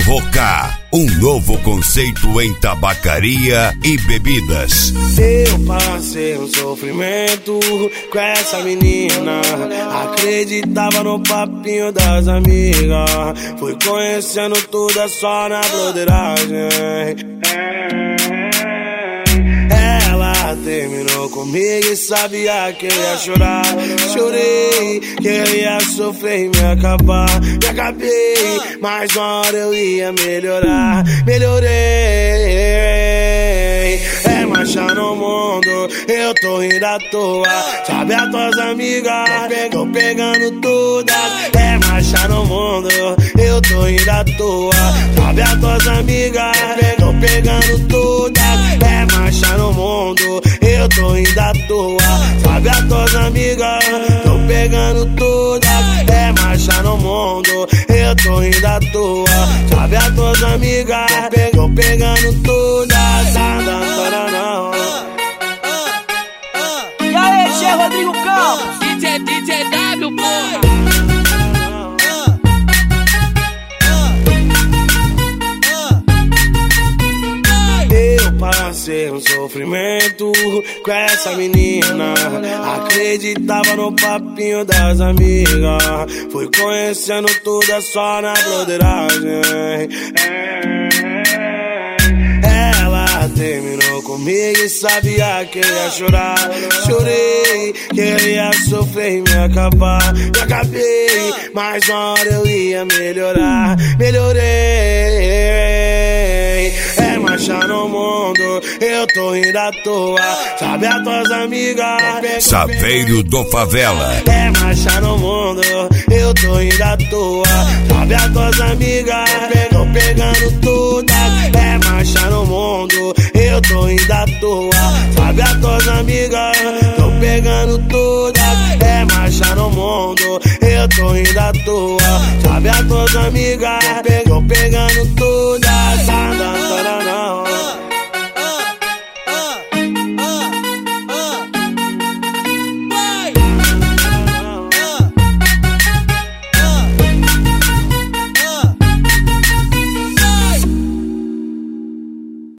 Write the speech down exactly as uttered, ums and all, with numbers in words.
Roca, um novo conceito em tabacaria e bebidas. Eu passei um sofrimento com essa menina, acreditava no papinho das amigas, fui conhecendo tudo só na broderagem. Ela terminou comigo e sabia que eu ia chorar. Chorei, que eu ia sofrer e me acabar. Me acabei, mas uma hora eu ia melhorar. Melhorei. É marcha no mundo, eu tô rindo à toa. Sabe as tuas amigas, tô pegando todas. É marcha no mundo, eu tô rindo à toa. Sabe as tuas amigas, tô pegando todas. É marcha no mundo, eu tô indo à toa. Sabe as tuas amigas, tô pegando todas. É marcha no mundo, eu tô indo à toa. Sabe as tuas amigas, tô pegando todas. E aí, G. Rodrigo Campos? D J, D J W, porra! Passei um sofrimento com essa menina, acreditava no papinho das amigas, fui conhecendo tudo só na broderagem. Ela terminou comigo e sabia que eu ia chorar. Chorei, que eu ia sofrer e me acabar. Me acabei, mas uma hora eu ia melhorar. Melhorei. É marcha no mundo, eu tô indo à toa. Sabe as tuas amigas, Saveiro do Favela. é marcha no mundo, eu tô indo à toa. Sabe as tuas amigas, tô pegando todas. É marcha no mundo, eu tô indo à toa. Sabe as tuas amigas, tô pegando todas. É marcha no mundo, eu tô indo à toa. Sabe as tuas amigas, tô pegando todas.